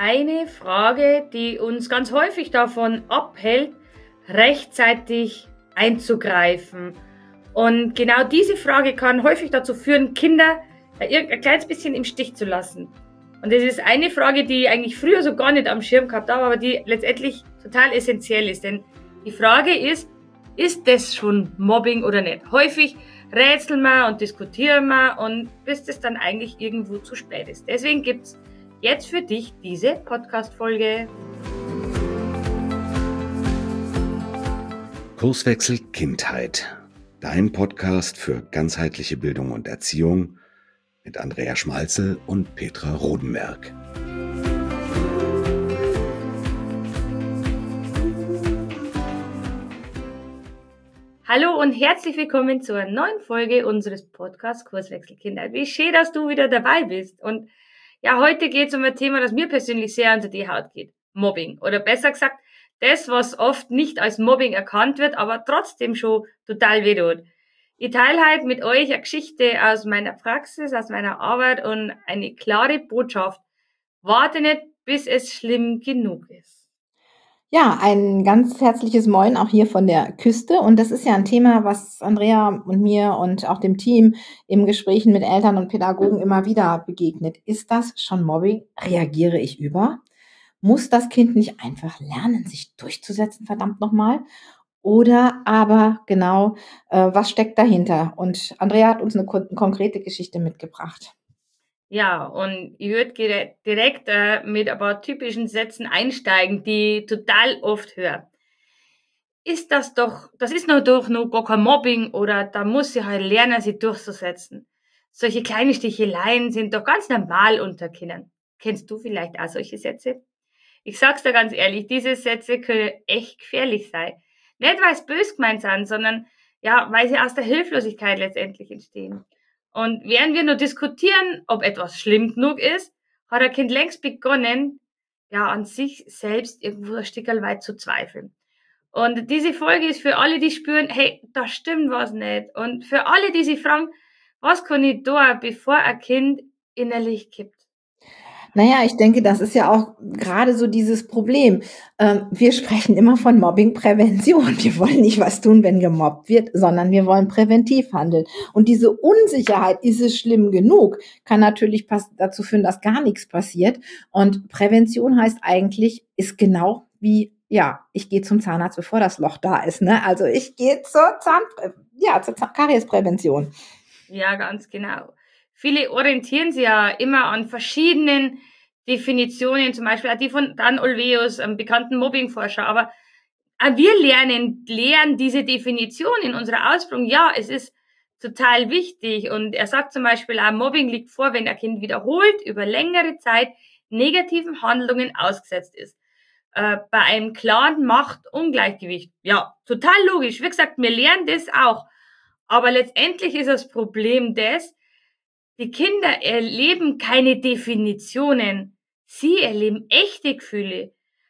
eine Frage, die uns ganz häufig davon abhält, rechtzeitig einzugreifen. Und genau diese Frage kann häufig dazu führen, Kinder ein kleines bisschen im Stich zu lassen. Und das ist eine Frage, die eigentlich früher so gar nicht am Schirm gehabt habe, aber die letztendlich total essentiell ist. Denn die Frage ist das schon Mobbing oder nicht? Häufig rätseln wir und diskutieren wir und bis das dann eigentlich irgendwo zu spät ist. Deswegen gibt's jetzt für dich diese Podcast-Folge. Kurswechsel Kindheit. Dein Podcast für ganzheitliche Bildung und Erziehung mit Andrea Schmalzel und Petra Rodenberg. Hallo und herzlich willkommen zu einer neuen Folge unseres Podcasts Kurswechsel Kindheit. Wie schön, dass du wieder dabei bist. Und ja, heute geht es um ein Thema, das mir persönlich sehr unter die Haut geht. Mobbing. Oder besser gesagt, das, was oft nicht als Mobbing erkannt wird, aber trotzdem schon total wehtut. Ich teile heute mit euch eine Geschichte aus meiner Praxis, aus meiner Arbeit und eine klare Botschaft. Warte nicht, bis es schlimm genug ist. Ja, ein ganz herzliches Moin auch hier von der Küste. Und das ist ja ein Thema, was Andrea und mir und auch dem Team im Gesprächen mit Eltern und Pädagogen immer wieder begegnet. Ist das schon Mobbing? Reagiere ich über? Muss das Kind nicht einfach lernen, sich durchzusetzen, verdammt nochmal? Oder aber genau, was steckt dahinter? Und Andrea hat uns eine konkrete Geschichte mitgebracht. Ja, und ich würde direkt mit ein paar typischen Sätzen einsteigen, die ich total oft höre. Das ist doch noch gar kein Mobbing oder da muss sie halt lernen, sich durchzusetzen. Solche kleine Sticheleien sind doch ganz normal unter Kindern. Kennst du vielleicht auch solche Sätze? Ich sag's dir ganz ehrlich, diese Sätze können echt gefährlich sein. Nicht, weil es bös gemeint sind, sondern ja, weil sie aus der Hilflosigkeit letztendlich entstehen. Und während wir nur diskutieren, ob etwas schlimm genug ist, hat ein Kind längst begonnen, ja, an sich selbst irgendwo ein Stückel weit zu zweifeln. Und diese Folge ist für alle, die spüren, hey, da stimmt was nicht. Und für alle, die sich fragen, was kann ich tun, bevor ein Kind innerlich kippt? Naja, ich denke, das ist ja auch gerade so dieses Problem. Wir sprechen immer von Mobbingprävention. Wir wollen nicht was tun, wenn gemobbt wird, sondern wir wollen präventiv handeln. Und diese Unsicherheit, ist es schlimm genug, kann natürlich dazu führen, dass gar nichts passiert. Und Prävention heißt eigentlich, ist genau wie, ja, ich gehe zum Zahnarzt, bevor das Loch da ist. Ne? Also ich gehe zur Kariesprävention. Ja, ganz genau. Viele orientieren sich ja immer an verschiedenen Definitionen, zum Beispiel auch die von Dan Olweus, einem bekannten Mobbingforscher. Aber auch wir lernen diese Definition in unserer Ausbildung. Ja, es ist total wichtig. Und er sagt zum Beispiel auch, Mobbing liegt vor, wenn ein Kind wiederholt über längere Zeit negativen Handlungen ausgesetzt ist. Bei einem klaren Machtungleichgewicht. Ja, total logisch. Wie gesagt, wir lernen das auch. Aber letztendlich ist das Problem das, die Kinder erleben keine Definitionen. Sie erleben echte Gefühle.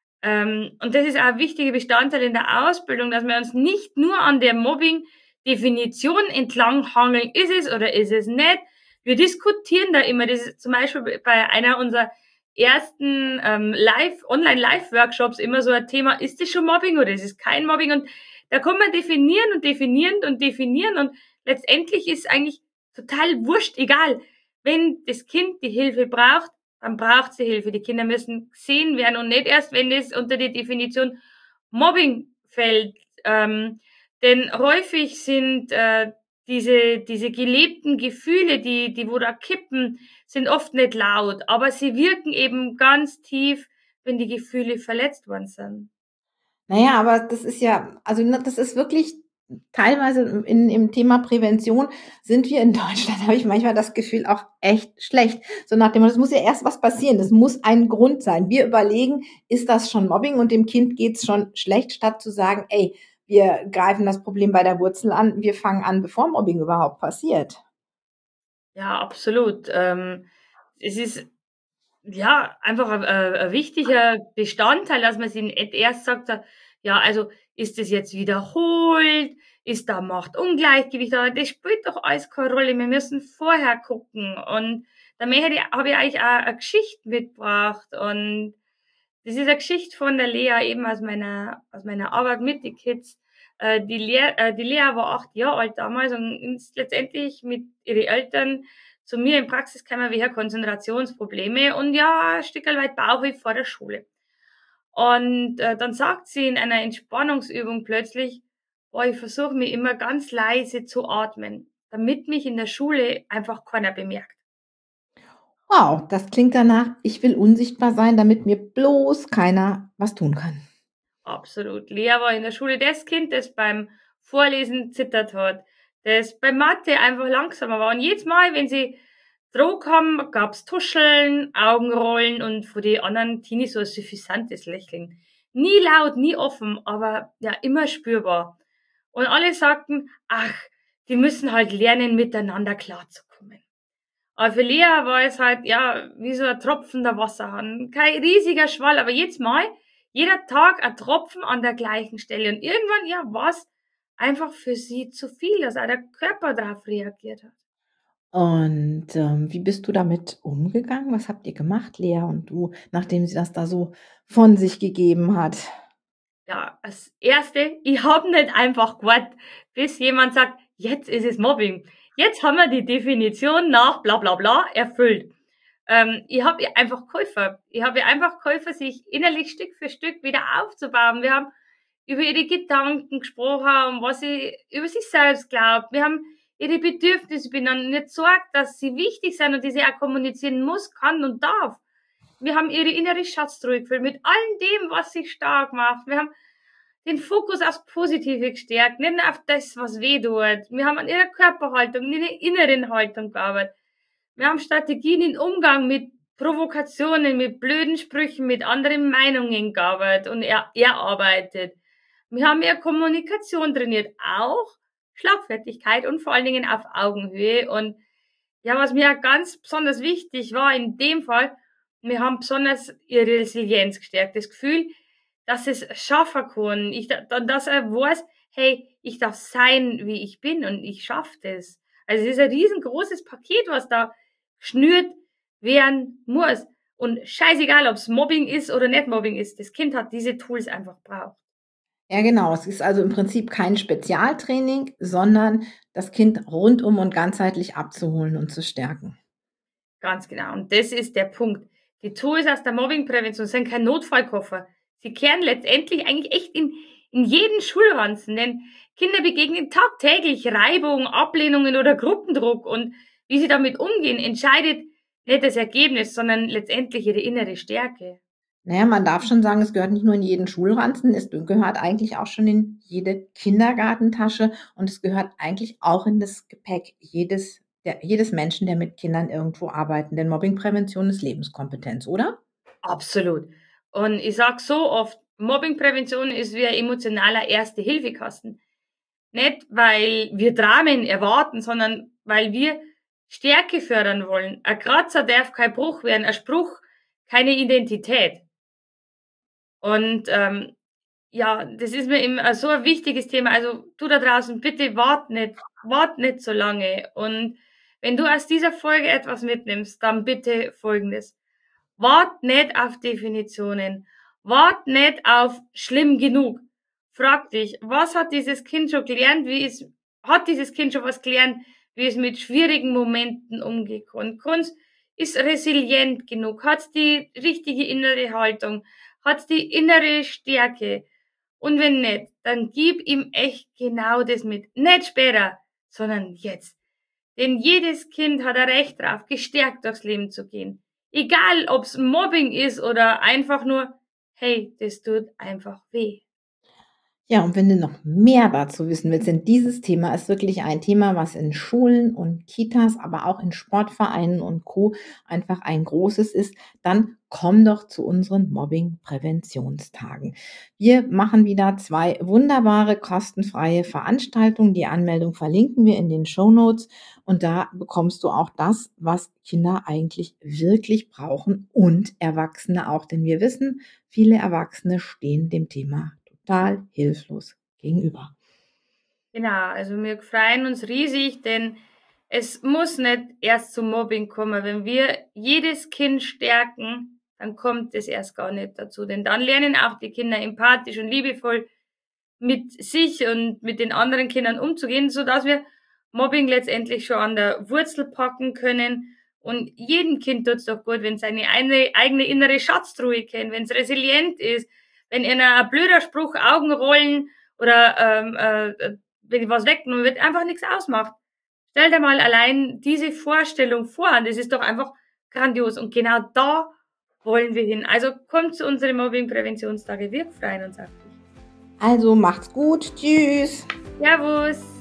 Und das ist auch ein wichtiger Bestandteil in der Ausbildung, dass wir uns nicht nur an der Mobbing-Definition entlang hangeln. Ist es oder ist es nicht? Wir diskutieren da immer. Das ist zum Beispiel bei einer unserer ersten Online-Live-Workshops immer so ein Thema, ist das schon Mobbing oder ist es kein Mobbing? Und da kann man definieren und definieren und definieren und letztendlich ist eigentlich total wurscht, egal. Wenn das Kind die Hilfe braucht, dann braucht sie Hilfe. Die Kinder müssen gesehen werden und nicht erst, wenn das unter die Definition Mobbing fällt. Denn häufig sind diese gelebten Gefühle, die wo da kippen, sind oft nicht laut, aber sie wirken eben ganz tief, wenn die Gefühle verletzt worden sind. Naja, aber das ist ja, also das ist wirklich teilweise im Thema Prävention sind wir in Deutschland, habe ich manchmal das Gefühl, auch echt schlecht. So nach dem Motto, es muss ja erst was passieren, es muss ein Grund sein. Wir überlegen, ist das schon Mobbing und dem Kind geht's schon schlecht, statt zu sagen, ey, wir greifen das Problem bei der Wurzel an, wir fangen an, bevor Mobbing überhaupt passiert. Ja, absolut. Es ist ja einfach ein wichtiger Bestandteil, dass man sich nicht erst sagt, ja, also ist das jetzt wiederholt, ist da Machtungleichgewicht, aber das spielt doch alles keine Rolle. Wir müssen vorher gucken und habe ich eigentlich auch eine Geschichte mitgebracht. Und das ist eine Geschichte von der Lea, eben aus meiner Arbeit mit den Kids. Die Lea war 8 Jahre alt damals und ist letztendlich mit ihren Eltern zu mir in Praxis gekommen wegen Konzentrationsprobleme und ja, ein Stück weit Bauchweh vor der Schule. Und dann sagt sie in einer Entspannungsübung plötzlich, boah, ich versuche mich immer ganz leise zu atmen, damit mich in der Schule einfach keiner bemerkt. Wow, das klingt danach, ich will unsichtbar sein, damit mir bloß keiner was tun kann. Absolut. Lea war in der Schule das Kind, das beim Vorlesen zittert hat, das bei Mathe einfach langsamer war. Und jedes Mal, wenn sie Druck haben, gab's Tuscheln, Augenrollen und von den anderen Teenies so ein suffisantes Lächeln. Nie laut, nie offen, aber ja immer spürbar. Und alle sagten, ach, die müssen halt lernen, miteinander klarzukommen. Aber für Lea war es halt, ja, wie so ein tropfender Wasserhahn. Kein riesiger Schwall, aber jetzt mal, jeder Tag ein Tropfen an der gleichen Stelle. Und irgendwann, ja, war es einfach für sie zu viel, dass auch der Körper darauf reagiert hat. Und wie bist du damit umgegangen? Was habt ihr gemacht, Lea und du, nachdem sie das da so von sich gegeben hat? Ja, als Erste, ich habe nicht einfach gewartet, bis jemand sagt, jetzt ist es Mobbing. Jetzt haben wir die Definition nach bla bla bla erfüllt. Ich habe ihr einfach geholfen. Ich habe ihr einfach geholfen, sich innerlich Stück für Stück wieder aufzubauen. Wir haben über ihre Gedanken gesprochen und was sie über sich selbst glaubt. Wir haben ihre Bedürfnisse benannt und nicht gesagt, dass sie wichtig sind und die sie auch kommunizieren muss, kann und darf. Wir haben ihre innere Schatztruhe gefüllt mit allem dem, was sie stark macht. Wir haben den Fokus aufs Positive gestärkt, nicht auf das, was weh tut. Wir haben an ihrer Körperhaltung, in ihrer inneren Haltung gearbeitet. Wir haben Strategien im Umgang mit Provokationen, mit blöden Sprüchen, mit anderen Meinungen gearbeitet und erarbeitet. Wir haben mehr Kommunikation trainiert, auch Schlagfertigkeit und vor allen Dingen auf Augenhöhe. Und ja, was mir ganz besonders wichtig war in dem Fall, wir haben besonders ihre Resilienz gestärkt. Das Gefühl, dass es schaffen kann. Dass er weiß, hey, ich darf sein, wie ich bin und ich schaffe das. Also es ist ein riesengroßes Paket, was da schnürt werden muss. Und scheißegal, ob es Mobbing ist oder nicht Mobbing ist. Das Kind hat diese Tools einfach braucht. Ja, genau. Es ist also im Prinzip kein Spezialtraining, sondern das Kind rundum und ganzheitlich abzuholen und zu stärken. Ganz genau. Und das ist der Punkt. Die Tools aus der Mobbingprävention sind kein Notfallkoffer. Sie kehren letztendlich eigentlich echt in jeden Schulranzen, denn Kinder begegnen tagtäglich Reibung, Ablehnungen oder Gruppendruck und wie sie damit umgehen, entscheidet nicht das Ergebnis, sondern letztendlich ihre innere Stärke. Naja, man darf schon sagen, es gehört nicht nur in jeden Schulranzen, es gehört eigentlich auch schon in jede Kindergartentasche und es gehört eigentlich auch in das Gepäck jedes Menschen, der mit Kindern irgendwo arbeitet. Denn Mobbingprävention ist Lebenskompetenz, oder? Absolut. Und ich sag so oft, Mobbingprävention ist wie ein emotionaler Erste-Hilfe-Kasten. Nicht, weil wir Dramen erwarten, sondern weil wir Stärke fördern wollen. Ein Kratzer darf kein Bruch werden, ein Spruch keine Identität. Und ja, das ist mir eben so ein wichtiges Thema. Also du da draußen, bitte wart nicht so lange. Und wenn du aus dieser Folge etwas mitnimmst, dann bitte Folgendes. Wart nicht auf Definitionen. Wart nicht auf schlimm genug. Frag dich, was hat dieses Kind schon gelernt, hat dieses Kind schon was gelernt, wie es mit schwierigen Momenten umgehen kann? Ist resilient genug? Hat die richtige innere Haltung? Hat die innere Stärke? Und wenn nicht, dann gib ihm echt genau das mit. Nicht später, sondern jetzt. Denn jedes Kind hat ein Recht drauf, gestärkt durchs Leben zu gehen. Egal, ob's Mobbing ist oder einfach nur, hey, das tut einfach weh. Ja, und wenn du noch mehr dazu wissen willst, denn dieses Thema ist wirklich ein Thema, was in Schulen und Kitas, aber auch in Sportvereinen und Co. einfach ein großes ist, dann komm doch zu unseren Mobbing-Präventionstagen. Wir machen wieder 2 wunderbare kostenfreie Veranstaltungen. Die Anmeldung verlinken wir in den Shownotes und da bekommst du auch das, was Kinder eigentlich wirklich brauchen und Erwachsene auch, denn wir wissen, viele Erwachsene stehen dem Thema total hilflos gegenüber. Genau, also wir freuen uns riesig, denn Es muss nicht erst zum Mobbing kommen. Wenn wir jedes Kind stärken, dann kommt es erst gar nicht dazu. Denn dann lernen auch die Kinder empathisch und liebevoll mit sich und mit den anderen Kindern umzugehen, sodass wir Mobbing letztendlich schon an der Wurzel packen können. Und jedem Kind tut's doch gut, wenn es seine eigene innere Schatztruhe kennt, wenn es resilient ist, wenn einer ein blöder Spruch, Augen rollen oder wenn was weggenommen wird, einfach nichts ausmacht. Stell dir mal allein diese Vorstellung vor, und das ist doch einfach grandios. Und genau da wollen wir hin. Also kommt zu unseren Mobbing-Präventionstage, wirkt frei und sagt Also macht's gut. Tschüss. Servus.